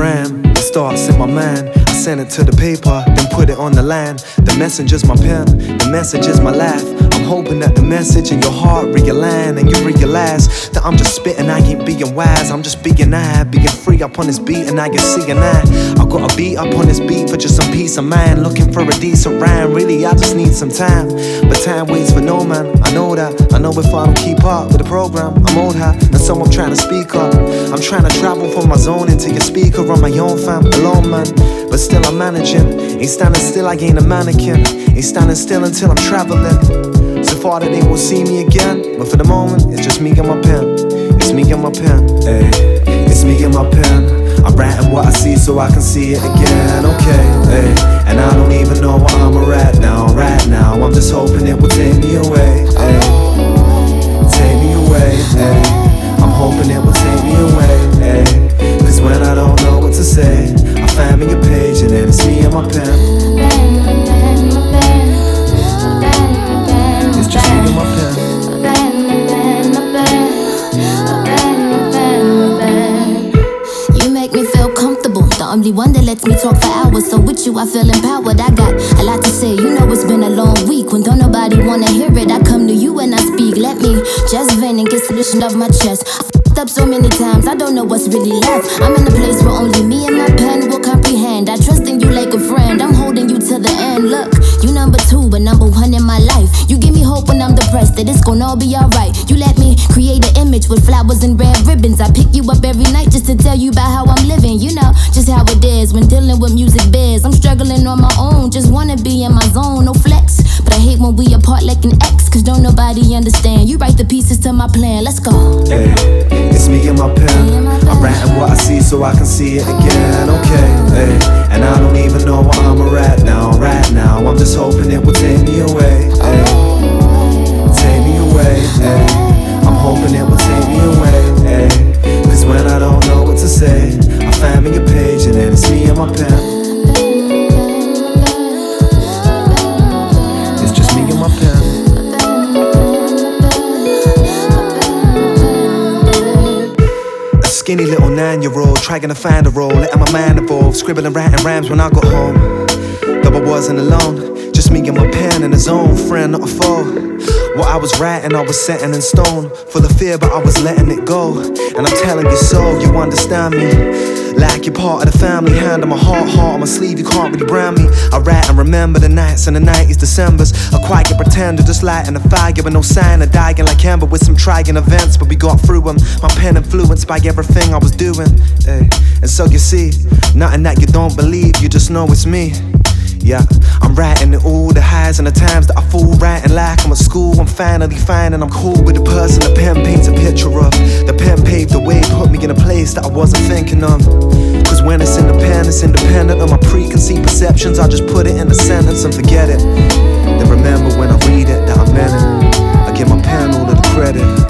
rhyme, it starts in my mind. I send it to the paper, then put it on the line. The messenger's my pen, the message is my life. I'm hoping that the message in your heart realign and you realize that I'm just spitting, I ain't being wise. I'm just being I, being free up on this beat and I can see an eye. I got a beat up on this beat for just some peace of mind. Looking for a decent rhyme, really I just need some time. But time waits for no man, I know that. I know if I don't keep up with the program, I'm old hat, and so I'm trying to speak up. I'm trying to travel from my zone into your speaker on my own fam, alone man. But still I'm managing, ain't standing still, I ain't a mannequin. Ain't standing still until I'm traveling. So far that they won't see me again, but for the moment, it's just me and my pen. It's me and my pen, ayy. It's me and my pen. I'm writing what I see so I can see it again, okay, ayy. And I don't even know where I'm at now, right now. I'm just hoping it will take me away, ayy. Take me away, ayy. I'm hoping it will take me away, ayy. Cause when I don't know what to say, I find me a page and then it's me and my pen. It's just me and my pen. You make me feel comfortable, the only one that lets me talk for hours. So with you I feel empowered, I got a lot to say. You know it's been a long week, when don't nobody wanna hear it, I come to you and I speak. Let me just vent and get solution off my chest. Up so many times, I don't know what's really left. I'm in a place where only me and my pen will comprehend. I trust in you like a friend, I'm holding you to the end. Look, you number 2, but number 1 in my life. You give me hope when I'm depressed, that it's gonna all be alright. You let me create an image with flowers and red ribbons. I pick you up every night just to tell you about how I'm living. You know, just how it is when dealing with music biz. I'm struggling on my own, just wanna be in my zone, no flex. But I hate when we apart like an ex, cause don't nobody understand. You write the pieces to my plan, let's go. Hey, it's me and my pen. I'm writing what I see so I can see it again, okay, hey. And I don't even know where I'm at now, right now. I'm just hoping it will take me away, hey. Take me away, hey. I'm hoping it will take me away, hey. Cause when I don't know what to say, I find me a page and then it's me and my pen. It's just me and my pen. Skinny little 9-year-old, trying to find a role, letting my mind evolve, scribbling, writing rhymes when I got home. Though I wasn't alone, just me and my pen in a zone, friend, not a foe. What I was writing, I was setting in stone, full of fear, but I was letting it go. And I'm telling you so, you understand me. Like you're part of the family, hand on my heart on my sleeve, you can't really brand me. I write and remember the nights and the 90s, Decembers. A quiet pretender, just lighting a fire with no sign of dying like Amber with some trying events, but we got through them. My pen influenced by everything I was doing, ay. And so you see, nothing that you don't believe, you just know it's me. Yeah, I'm writing all the highs and the times that I fall, writing like I'm at school. I'm finally finding I'm cool with the person the pen paints a picture of. The pen paved the way, put me in a place that I wasn't thinking of. Cause when it's in the pen, it's independent of my preconceived perceptions. I just put it in a sentence and forget it. Then remember when I read it that I meant it. I give my pen all of the credit.